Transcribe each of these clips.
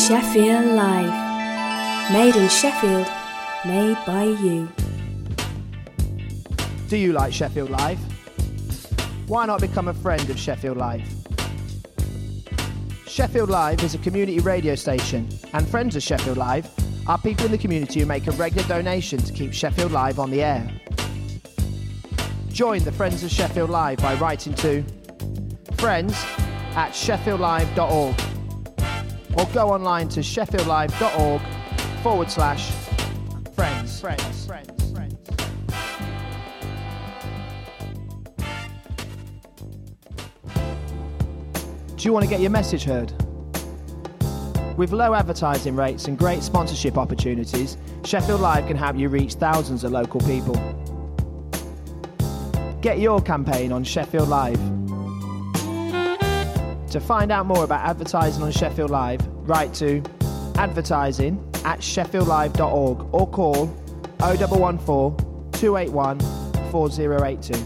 Sheffield Live. Made in Sheffield, made by you. Do you like Sheffield Live? Why not become a friend of Sheffield Live? Sheffield Live is a community radio station, and friends of Sheffield Live are people in the community who make a regular donation to keep Sheffield Live on the air. Join the Friends of Sheffield Live by writing to friends@sheffieldlive.org or go online to sheffieldlive.org/friends. Do you want to get your message heard? With low advertising rates and great sponsorship opportunities, Sheffield Live can help you reach thousands of local people. Get your campaign on Sheffield Live. To find out more about advertising on Sheffield Live, write to advertising@sheffieldlive.org or call 0114 281 4082.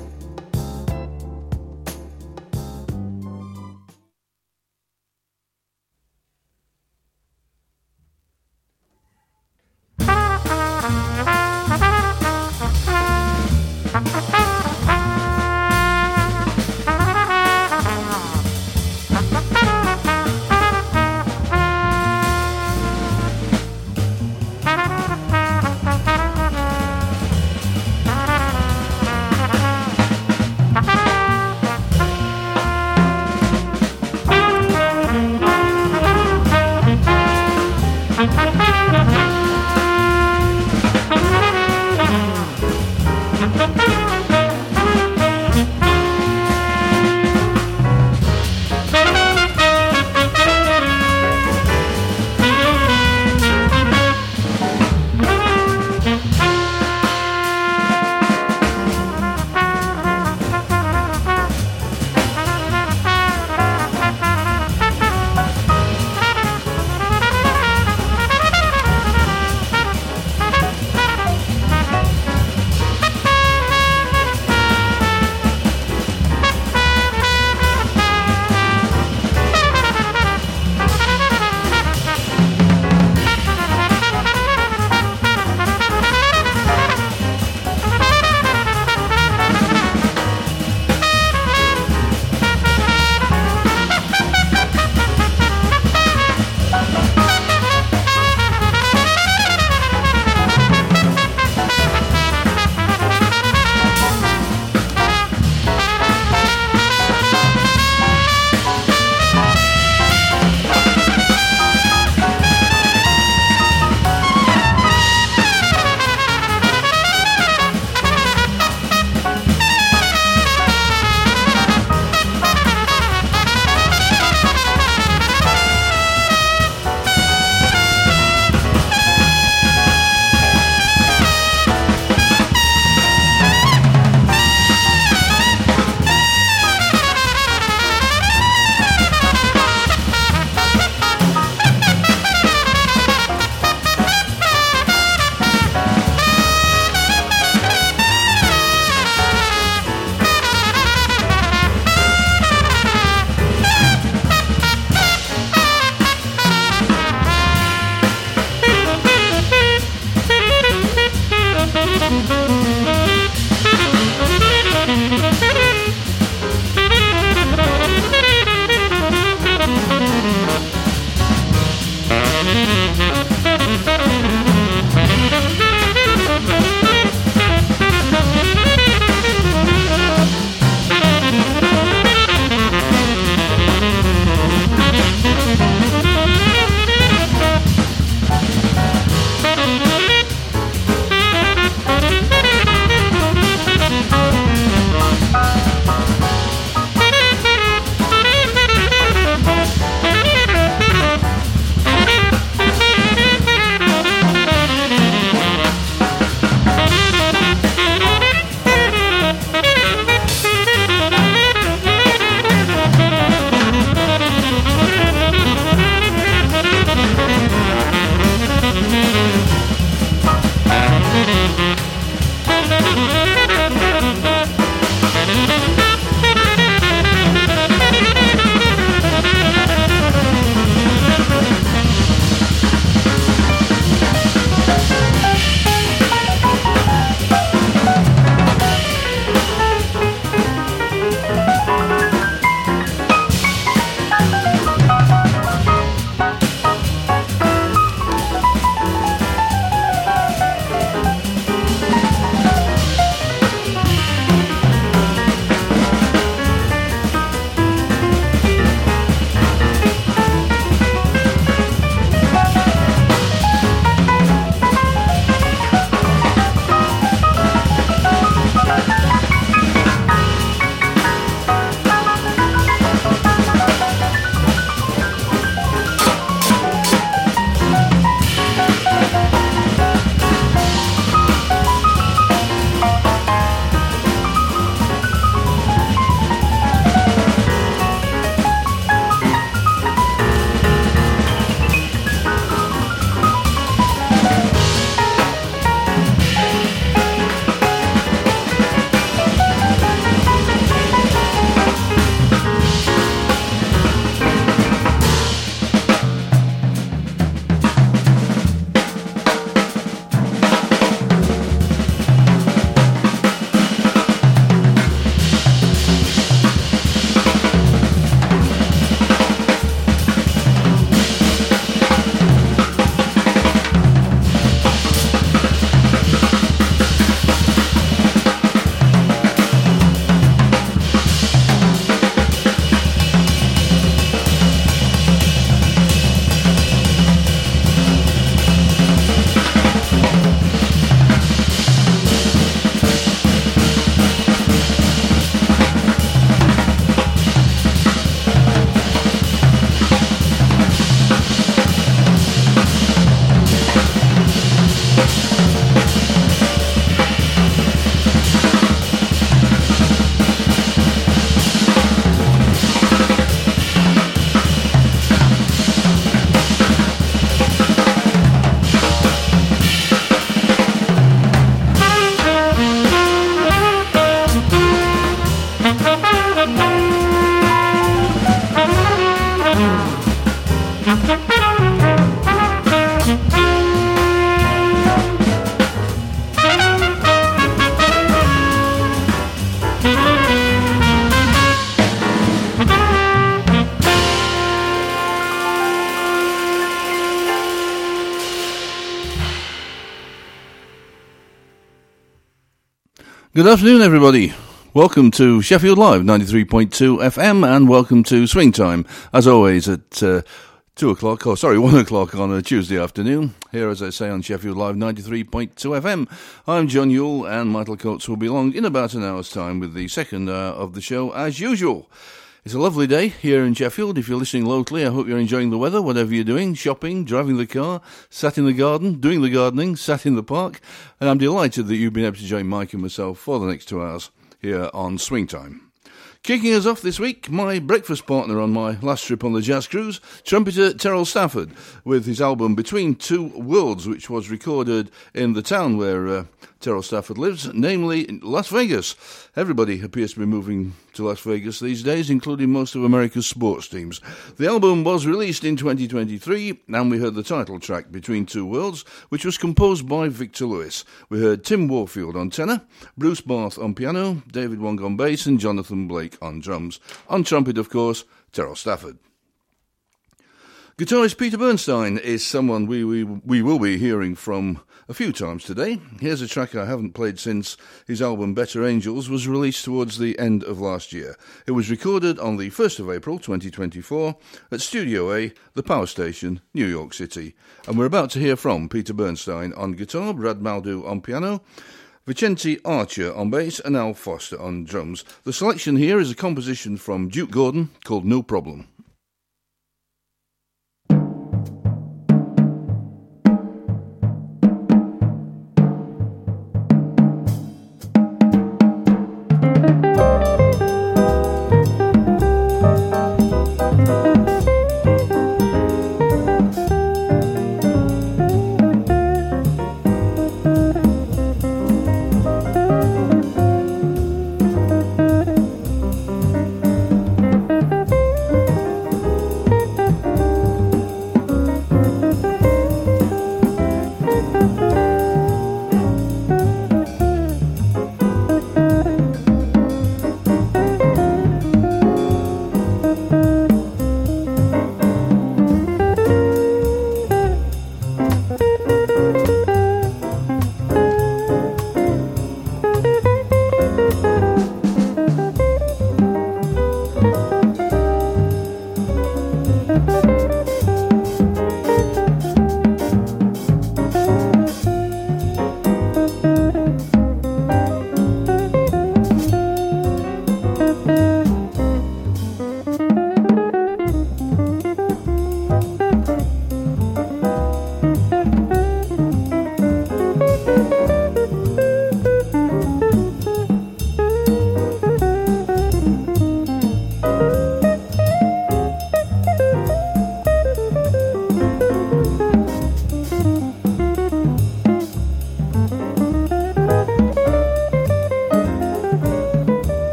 Good afternoon, everybody. Welcome to Sheffield Live 93.2 FM and welcome to Swing Time, as always at 1 o'clock on a Tuesday afternoon. Here, as I say, on Sheffield Live 93.2 FM. I'm John Yule and Michael Coates will be along in about an hour's time with the second hour of the show as usual. It's a lovely day here in Sheffield. If you're listening locally, I hope you're enjoying the weather, whatever you're doing, shopping, driving the car, sat in the garden, doing the gardening, sat in the park. And I'm delighted that you've been able to join Mike and myself for the next 2 hours here on Swing Time. Kicking us off this week, my breakfast partner on my last trip on the Jazz Cruise, trumpeter Terrell Stafford, with his album Between Two Worlds, which was recorded in the town where Terrell Stafford lives, namely Las Vegas. Everybody appears to be moving to Las Vegas these days, including most of America's sports teams. The album was released in 2023, and we heard the title track, Between Two Worlds, which was composed by Victor Lewis. We heard Tim Warfield on tenor, Bruce Barth on piano, David Wong on bass, and Jonathan Blake on drums. On trumpet, of course, Terrell Stafford. Guitarist Peter Bernstein is someone we will be hearing from a few times today. Here's a track I haven't played since his album Better Angels was released towards the end of last year. It was recorded on the 1st of April 2024 at Studio A, the Power Station, New York City. And we're about to hear from Peter Bernstein on guitar, Brad Maldu on piano, Vicente Archer on bass, and Al Foster on drums. The selection here is a composition from Duke Gordon called No Problem.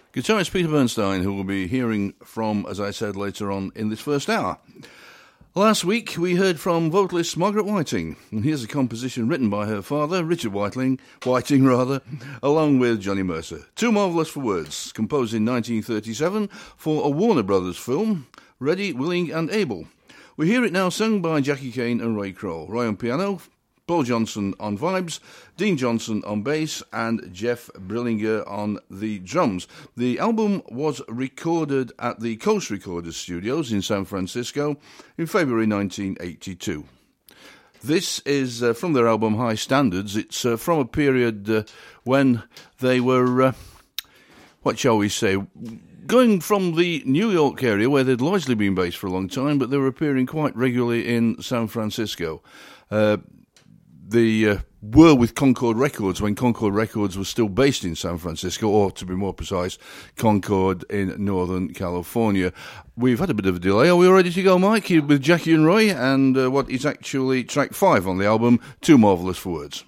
Guitarist Peter Bernstein, who we'll be hearing from, as I said, later on in this first hour. Last week, we heard from vocalist Margaret Whiting, and here's a composition written by her father, Richard Whiting, along with Johnny Mercer. Too Marvellous for Words, composed in 1937 for a Warner Brothers film, Ready, Willing and Able. We hear it now sung by Jackie Kane and Roy Kroll. Roy on piano, Paul Johnson on vibes, Dean Johnson on bass, and Jeff Brillinger on the drums. The album was recorded at the Coast Recorders Studios in San Francisco in February 1982. This is from their album High Standards. It's from a period when they were, what shall we say, going from the New York area where they'd largely been based for a long time, but they were appearing quite regularly in San Francisco. They were with Concord Records when Concord Records was still based in San Francisco, or to be more precise, Concord in Northern California. We've had a bit of a delay. Are we all ready to go, Mike, with Jackie and Roy, and what is actually track 5 on the album, Too Marvellous for Words?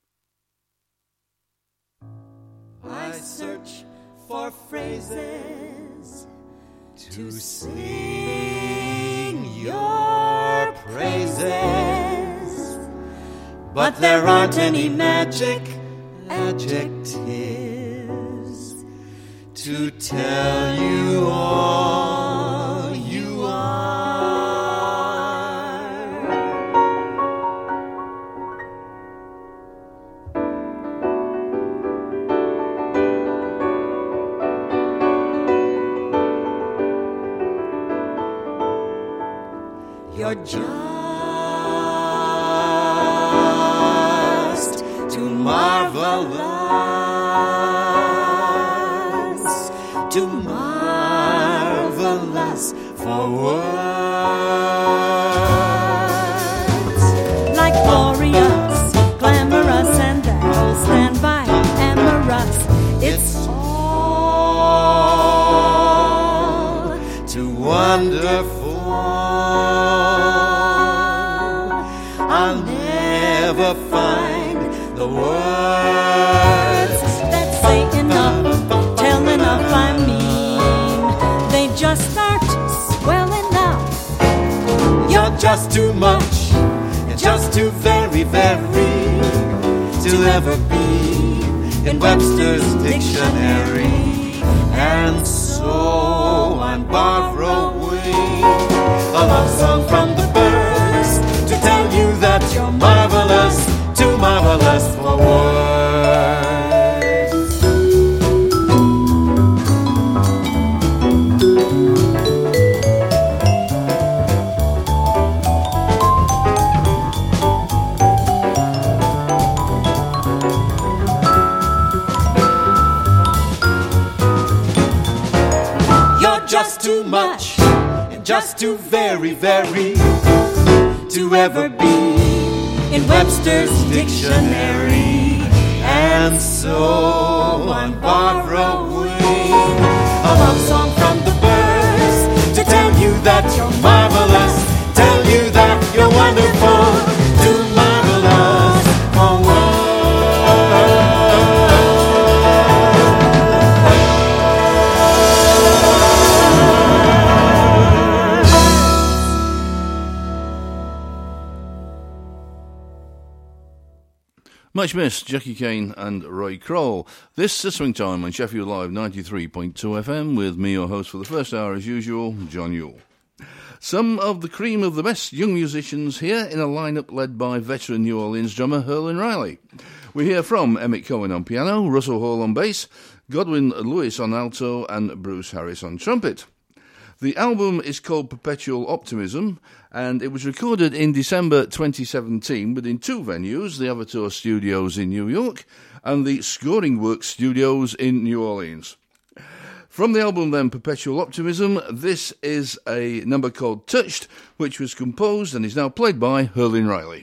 I search for phrases to sing your praises, but there aren't any magic adjectives to tell you all you are. You're just too marvelous, too marvelous for words. Like glorious, glamorous, and that'll stand by amorous. It's all too wonderful. I'll never find the words that say enough, tell enough, I mean, they just aren't swell enough. You're just too much, you're just too very, very to ever be in Webster's dictionary. And so I'm borrowing a love song from the birds to tell you that you're marvelous, too marvelous for words. You're just too much and just too very, very to ever be in Webster's dictionary. And so I'm borrowing a love song from the birds to tell you that you're marvelous, tell you that you're wonderful, too marvelous for words. Much missed, Jackie Kane and Roy Kroll. This is Swing Time on Sheffield Live 93.2 FM with me, your host for the first hour as usual, John Yule. Some of the cream of the best young musicians here in a lineup led by veteran New Orleans drummer Herlin Riley. We hear from Emmett Cohen on piano, Russell Hall on bass, Godwin Lewis on alto and Bruce Harris on trumpet. The album is called Perpetual Optimism, and it was recorded in December 2017, but in two venues, the Avatar Studios in New York and the Scoring Works Studios in New Orleans. From the album then, Perpetual Optimism, this is a number called Touched, which was composed and is now played by Herlin Riley.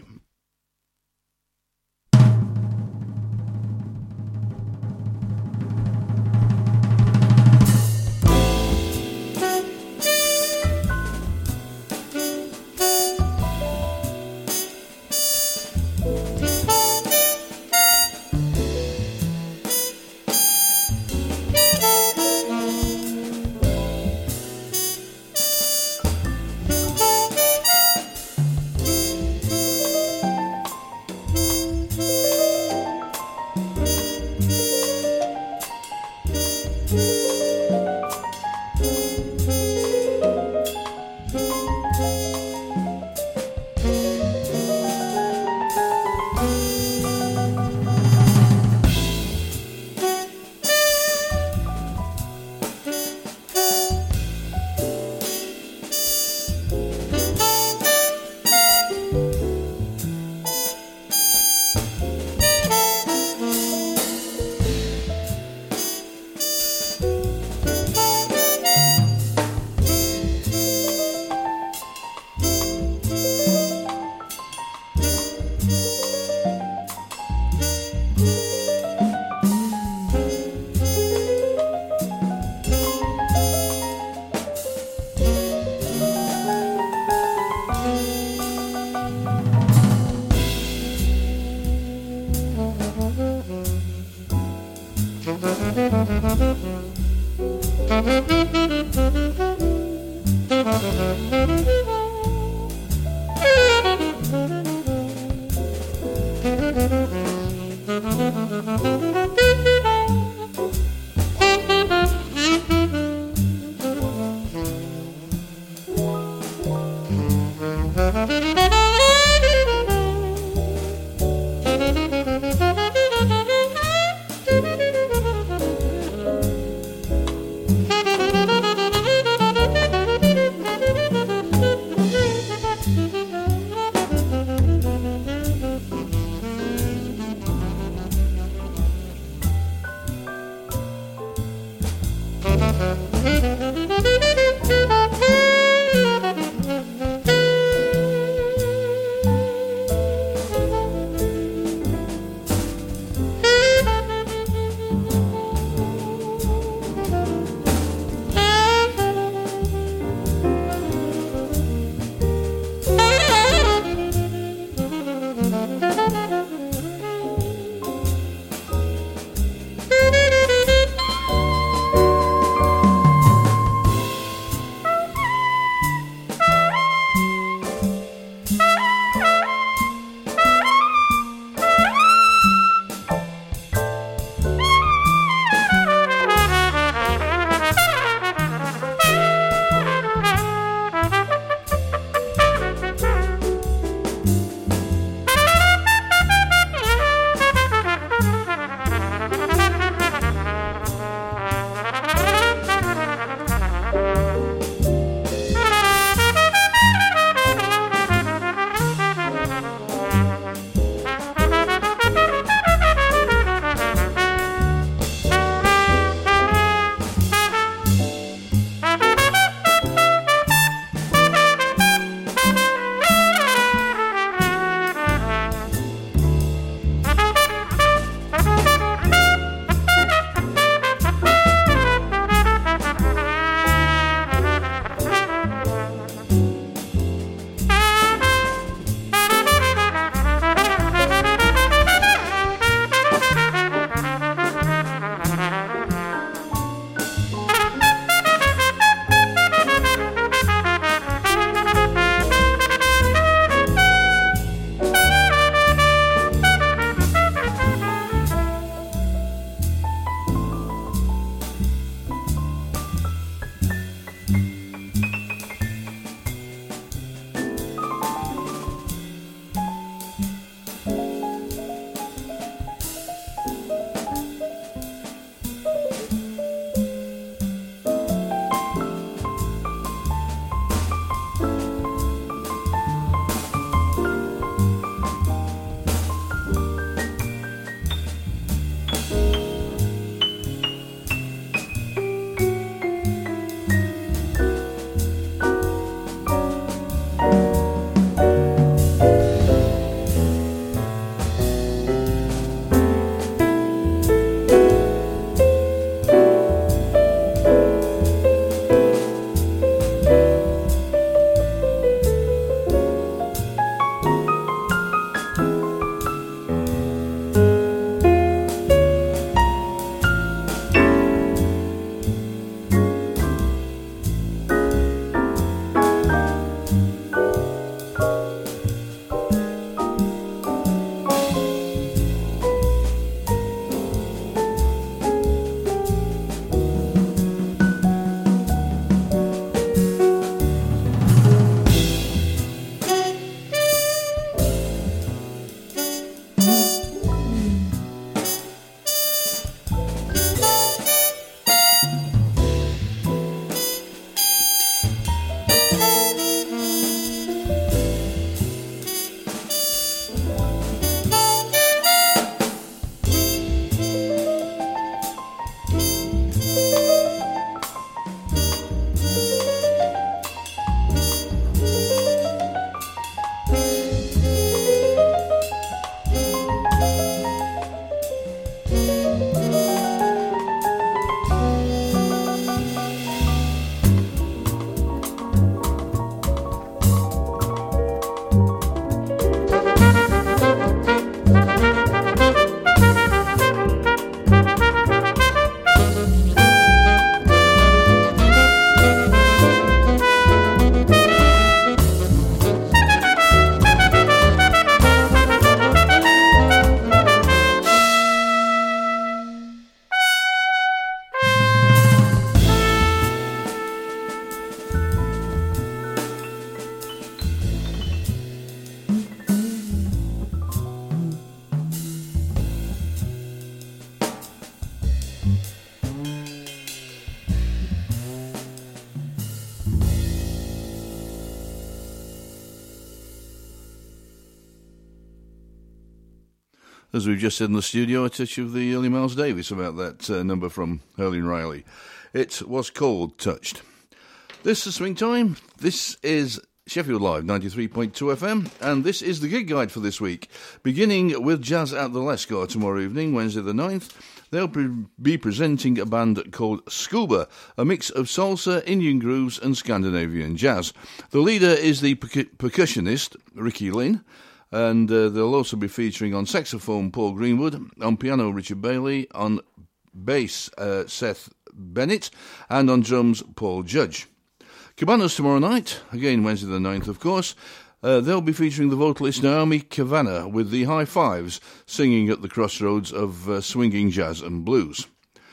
As we've just said in the studio, a touch of the early Miles Davis about that number from Hurley and Riley. It was called Touched. This is Swing Time. This is Sheffield Live 93.2 FM, and this is the gig guide for this week. Beginning with Jazz at the Lescar tomorrow evening, Wednesday the 9th, they'll be presenting a band called Scuba, a mix of salsa, Indian grooves and Scandinavian jazz. The leader is the percussionist, Ricky Lynn, and they'll also be featuring on saxophone Paul Greenwood, on piano Richard Bailey, on bass Seth Bennett, and on drums Paul Judge. Cabanas tomorrow night, again Wednesday the 9th of course. They'll be featuring the vocalist Naomi Kavanagh with the High Fives, singing at the crossroads of swinging jazz and blues.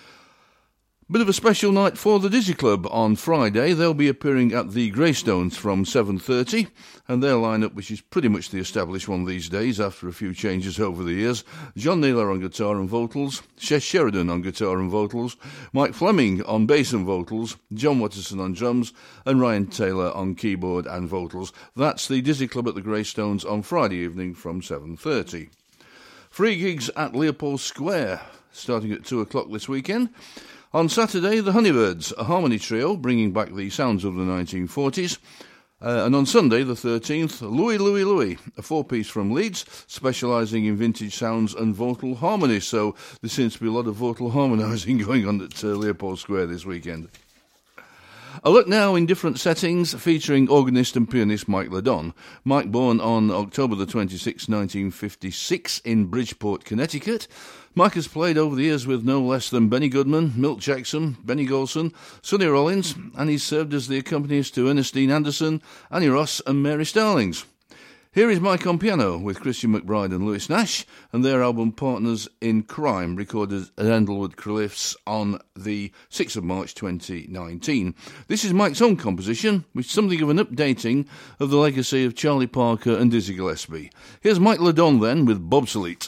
Bit of a special night for the Dizzy Club on Friday. They'll be appearing at the Greystones from 7:30, and their lineup, which is pretty much the established one these days after a few changes over the years: John Naylor on guitar and vocals, Shesh Sheridan on guitar and vocals, Mike Fleming on bass and vocals, John Watterson on drums, and Ryan Taylor on keyboard and vocals. That's the Dizzy Club at the Greystones on Friday evening from 7:30. Free gigs at Leopold Square, starting at 2 o'clock this weekend. On Saturday, the Honeybirds, a harmony trio bringing back the sounds of the 1940s. And on Sunday, the 13th, Louie Louie Louie, a four-piece from Leeds, specialising in vintage sounds and vocal harmony. So there seems to be a lot of vocal harmonising going on at Leopold Square this weekend. A look now in different settings, featuring organist and pianist Mike Ladon. Mike, born on October the 26th, 1956 in Bridgeport, Connecticut. Mike has played over the years with no less than Benny Goodman, Milt Jackson, Benny Golson, Sonny Rollins, and he's served as the accompanist to Ernestine Anderson, Annie Ross and Mary Starlings. Here is Mike on piano with Christian McBride and Lewis Nash, and their album Partners in Crime, recorded at Endlewood Cliffs on the 6th of March 2019. This is Mike's own composition, with something of an updating of the legacy of Charlie Parker and Dizzy Gillespie. Here's Mike Ladon then with Bobsolete.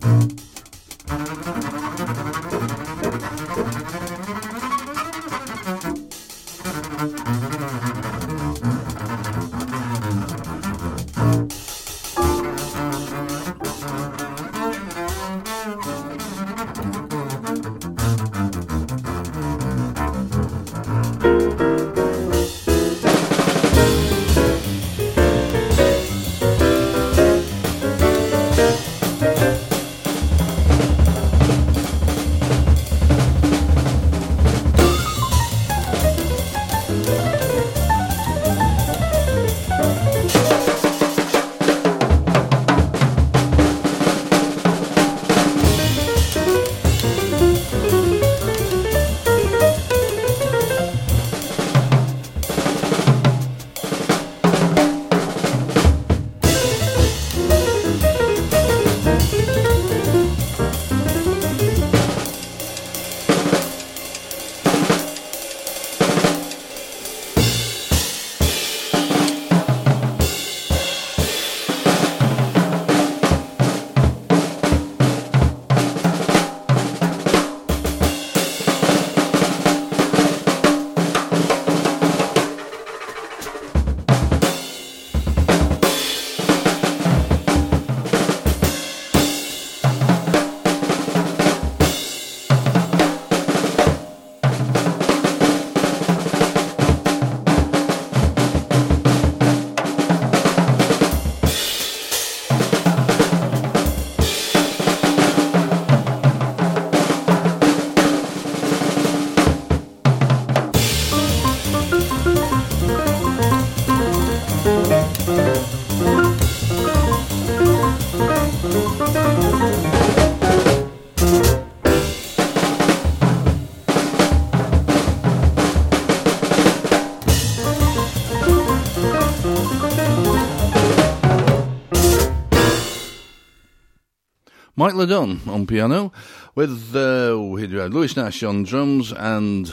Mike Ledon on piano, with Lewis Nash on drums, and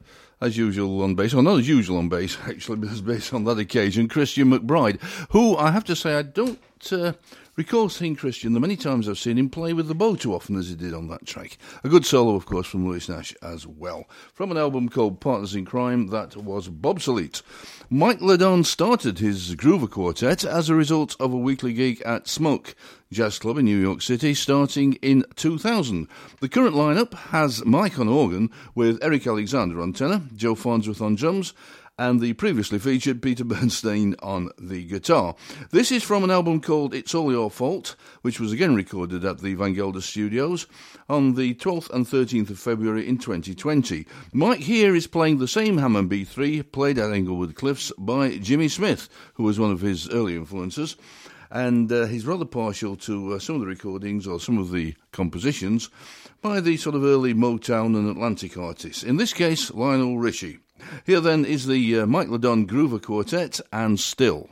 as usual on bass, or not as usual on bass, actually, but as bass on that occasion, Christian McBride, who I have to say I don't recall seeing Christian the many times I've seen him play with the bow too often as he did on that track. A good solo, of course, from Lewis Nash as well. From an album called Partners in Crime, that was Bobsolete. Mike Ledon started his Groover Quartet as a result of a weekly gig at Smoke Jazz Club in New York City starting in 2000. The current lineup has Mike on organ with Eric Alexander on tenor, Joe Farnsworth on drums, and the previously featured Peter Bernstein on the guitar. This is from an album called It's All Your Fault, which was again recorded at the Van Gelder Studios on the 12th and 13th of February in 2020. Mike here is playing the same Hammond B3 played at Englewood Cliffs by Jimmy Smith, who was one of his early influences, and he's rather partial to some of the recordings or some of the compositions by the sort of early Motown and Atlantic artists, in this case Lionel Richie. Here then is the Mike Ledon Groover Quartet and Still.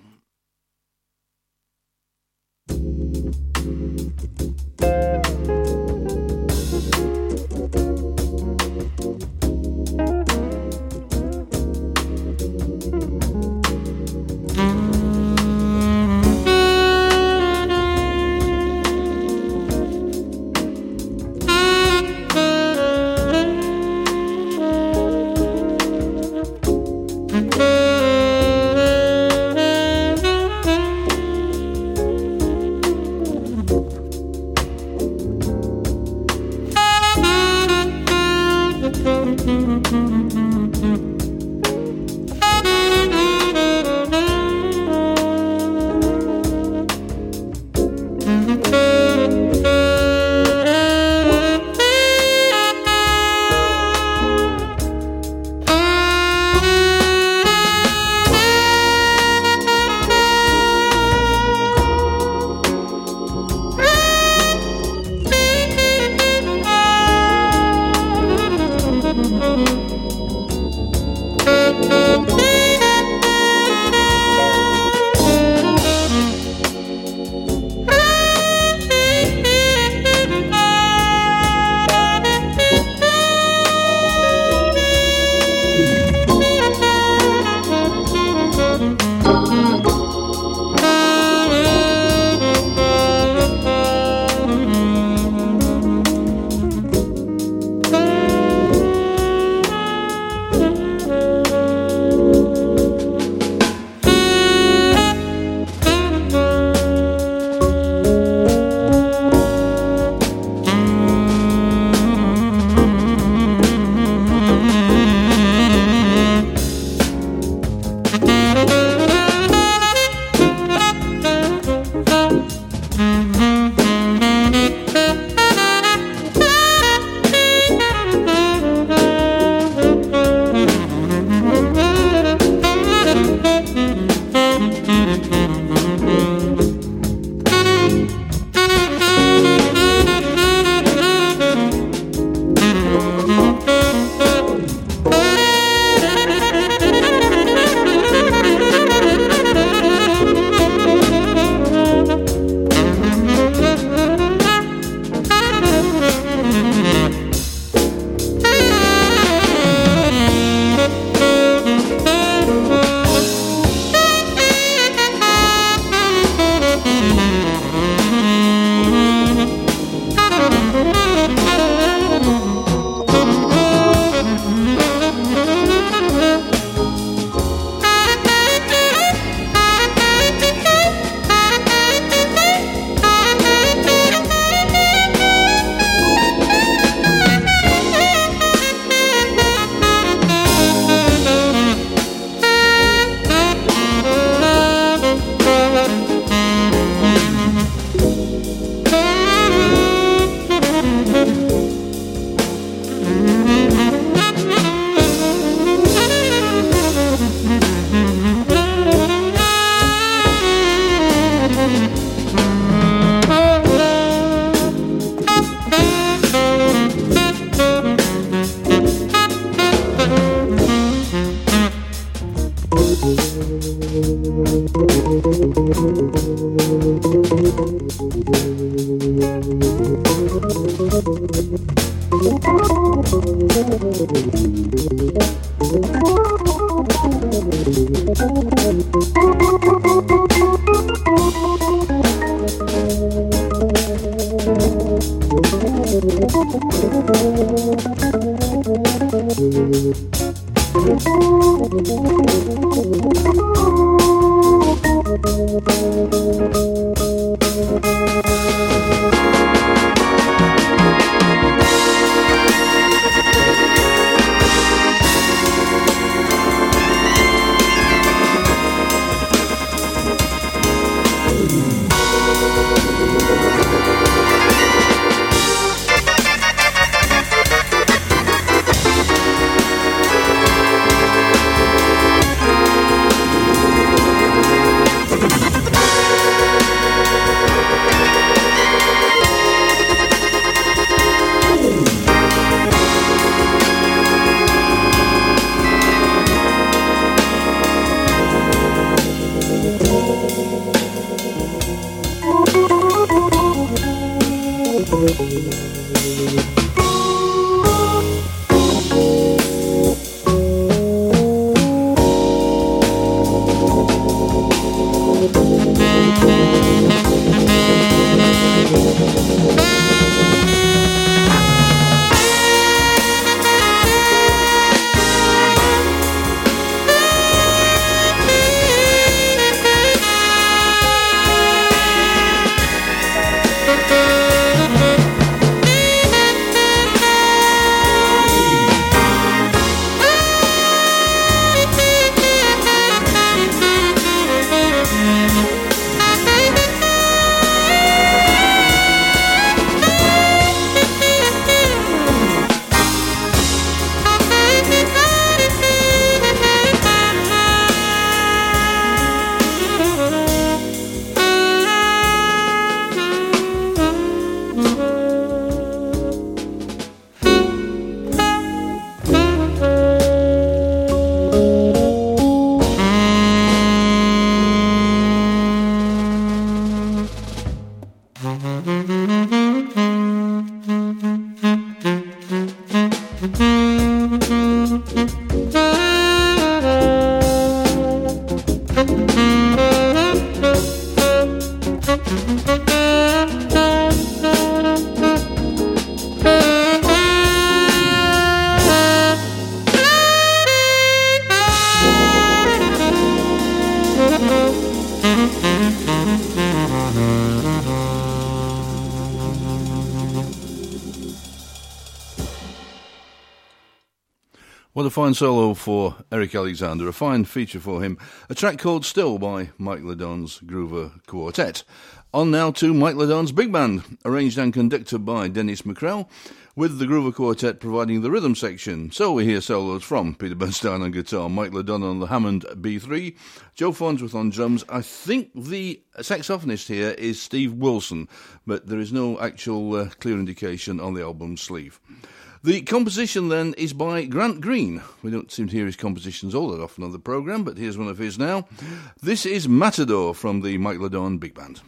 What a fine solo for Eric Alexander, a fine feature for him. A track called Still by Mike Ledon's Groover Quartet. On now to Mike Ledon's Big Band, arranged and conducted by Dennis McCrell, with the Groover Quartet providing the rhythm section. So we hear solos from Peter Bernstein on guitar, Mike Ledon on the Hammond B3, Joe Farnsworth on drums. I think the saxophonist here is Steve Wilson, but there is no actual clear indication on the album sleeve. The composition then is by Grant Green. We don't seem to hear his compositions all that often on the programme, but here's one of his now. This is Matador from the Mike Ledon Big Band.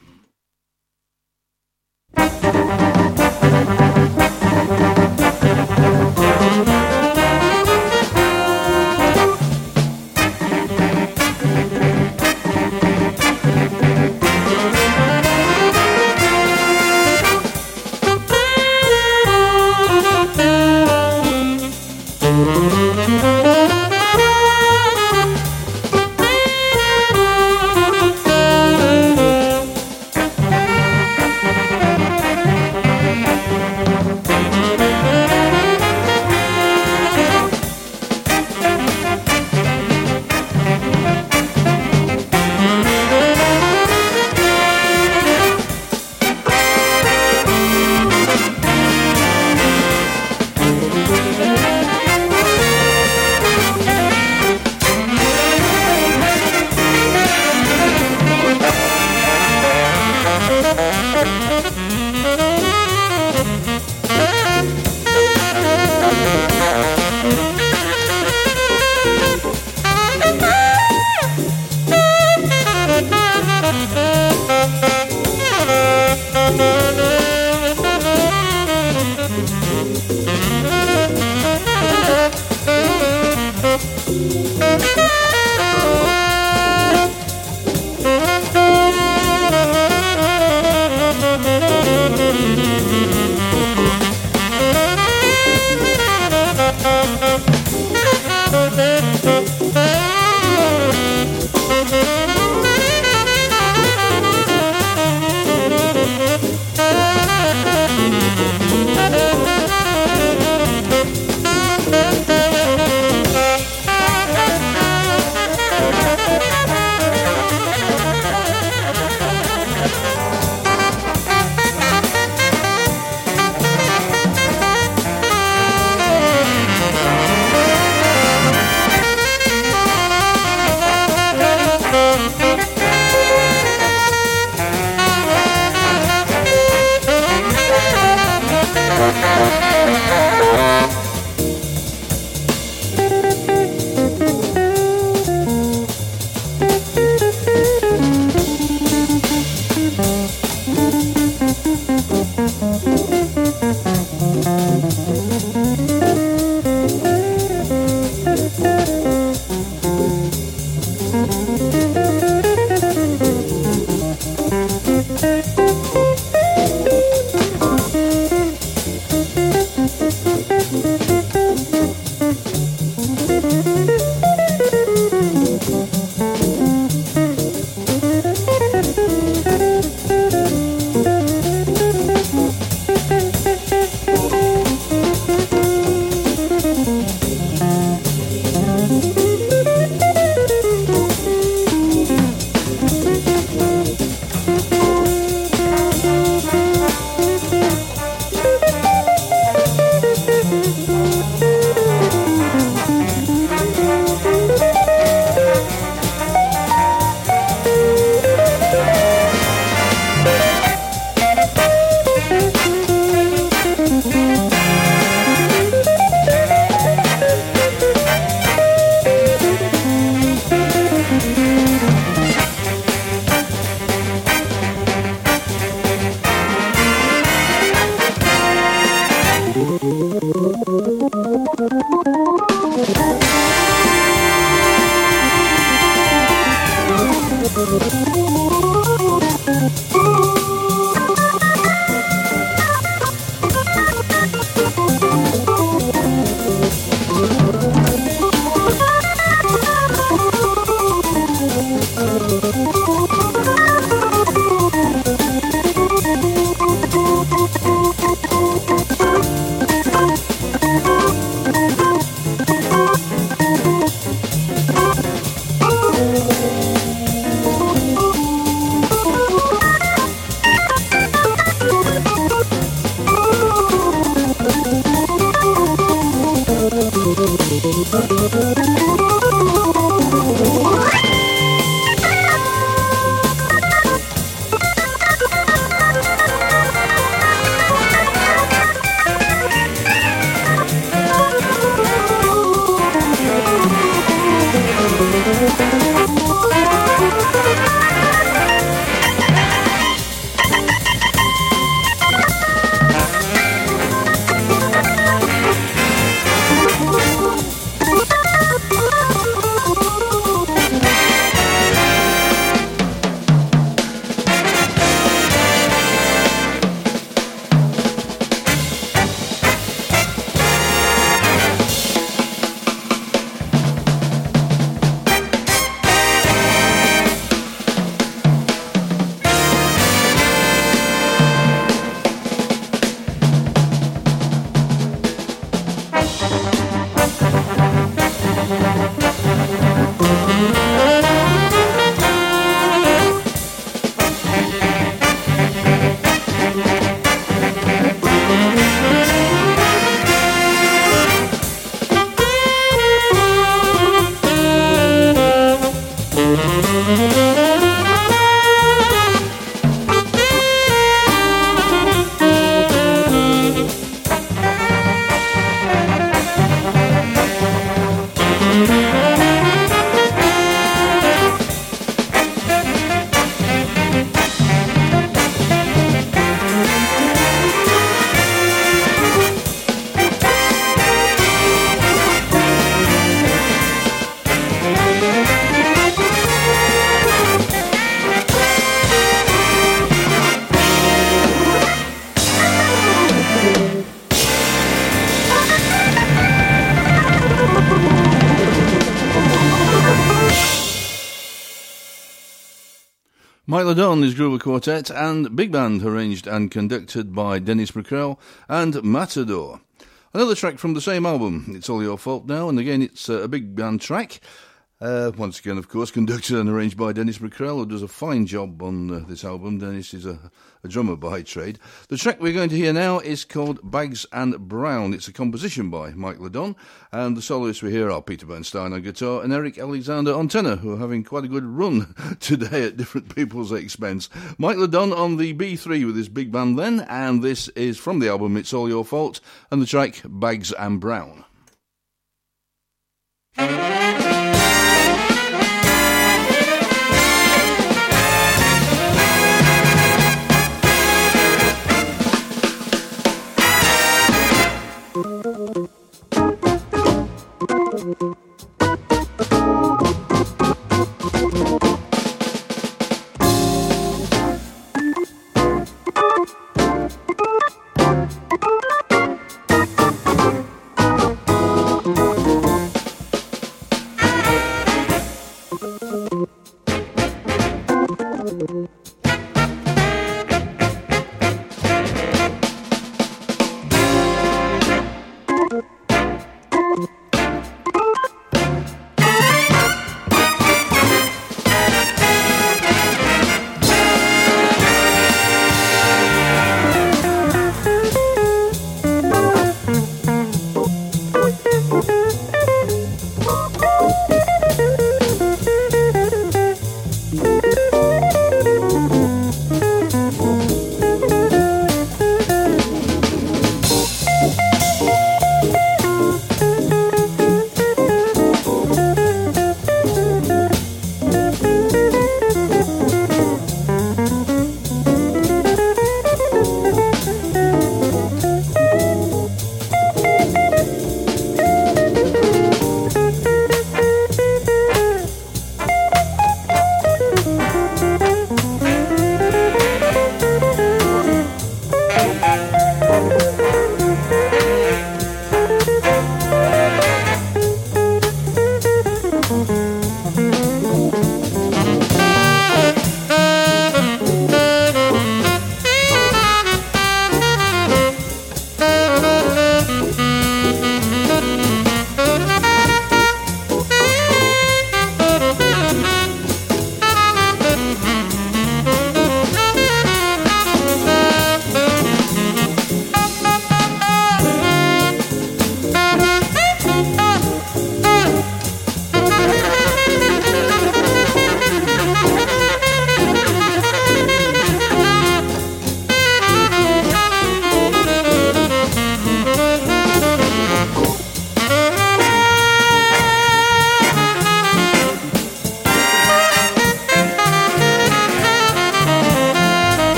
Mike Ladon, his Groover Quartet, and Big Band, arranged and conducted by Dennis Brickrell and Matador. Another track from the same album, It's All Your Fault Now, and again it's a big band track. Once again, of course, conducted and arranged by Dennis Brickrell, who does a fine job on this album. Dennis is a drummer by trade. The track we're going to hear now is called Bags and Brown. It's a composition by Mike Ladon, and the soloists we hear are Peter Bernstein on guitar and Eric Alexander on tenor, who are having quite a good run today at different people's expense. Mike Ladon on the B3 with his big band then, and this is from the album It's All Your Fault, and the track Bags and Brown.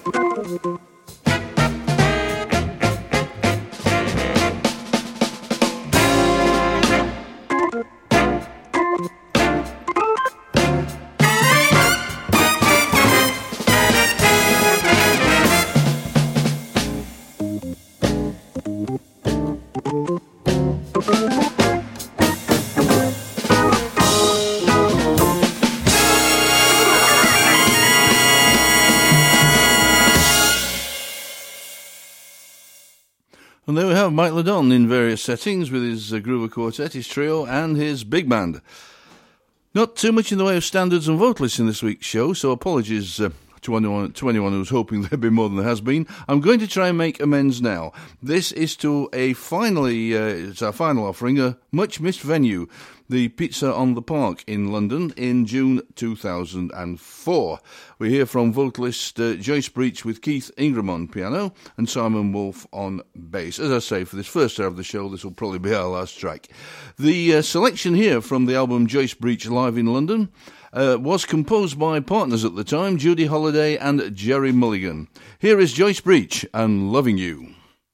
And there we have Mike Ledon in various settings with his Groover Quartet, his trio, and his big band. Not too much in the way of standards and vocalists in this week's show, so apologies to anyone who's hoping there'd be more than there has been. I'm going to try and make amends now. This is to it's our final offering, a much missed venue, the Pizza on the Park in London in June 2004. We hear from vocalist Joyce Breach with Keith Ingram on piano and Simon Wolfe on bass. As I say, for this first hour of the show, this will probably be our last track. The selection here from the album Joyce Breach Live in London was composed by partners at the time, Judy Holliday and Jerry Mulligan. Here is Joyce Breach and Loving You.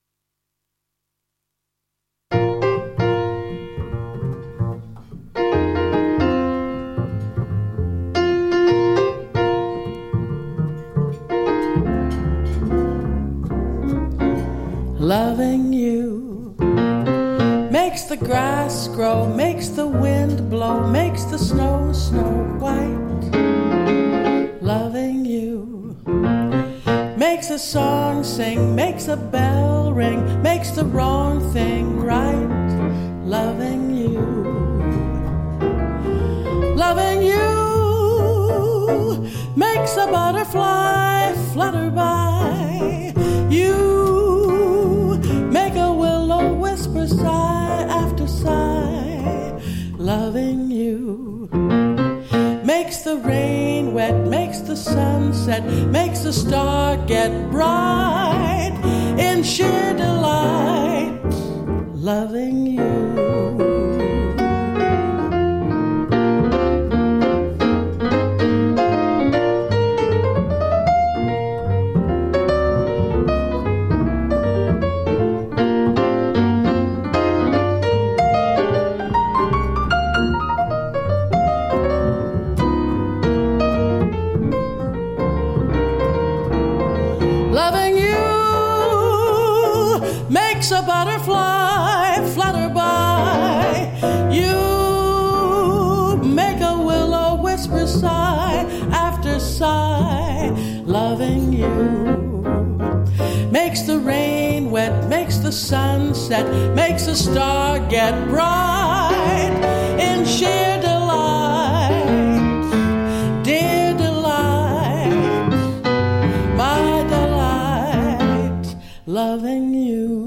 Loving you makes the grass grow, makes the wind blow, makes the snow white. Loving you makes a song sing, makes a bell ring, makes the wrong thing right. Loving you, loving you makes a butterfly flutter by. You make a willow whisper sigh after sigh. Loving you makes the rain wet, makes the sunset, makes the star get bright in sheer delight. Loving you. A butterfly flutter by. You make a willow whisper sigh after sigh. Loving you makes the rain wet, makes the sunset, makes a star get bright in sheer delight. Dear delight, my delight, loving you.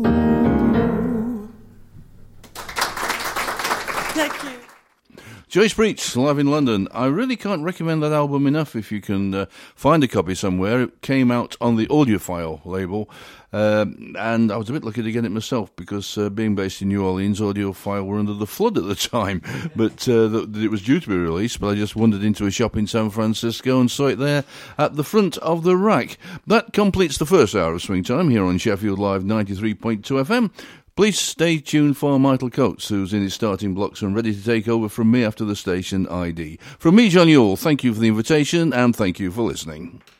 Joyce Breach, live in London. I really can't recommend that album enough if you can find a copy somewhere. It came out on the Audiophile label, and I was a bit lucky to get it myself because being based in New Orleans, Audiophile were under the flood at the time, but it was due to be released, but I just wandered into a shop in San Francisco and saw it there at the front of the rack. That completes the first hour of Swing Time here on Sheffield Live 93.2 FM. Please stay tuned for Michael Coates, who's in his starting blocks and ready to take over from me after the station ID. From me, John Yule, thank you for the invitation and thank you for listening.